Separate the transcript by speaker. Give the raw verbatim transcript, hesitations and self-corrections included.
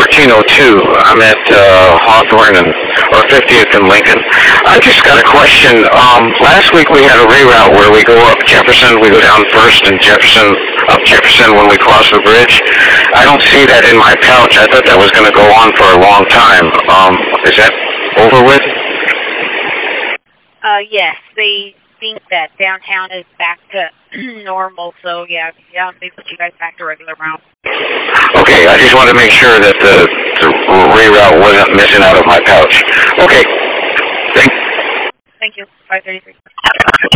Speaker 1: fourteen oh two. I'm at uh, Hawthorne and or fiftieth and Lincoln. I just got a question. Um, last week we had a reroute where we go up Jefferson, we go down First and Jefferson, up Jefferson when we cross the bridge. I don't see that in my pouch. I thought that was going to go on for a long time. Um, is that over with?
Speaker 2: Uh, yes, they think that downtown is back to normal, so yeah, yeah, they put you guys back to regular route.
Speaker 1: Okay, I just wanted to make sure that the, the reroute wasn't missing out of my pouch. Okay, thank
Speaker 2: Thank you, five thirty-three.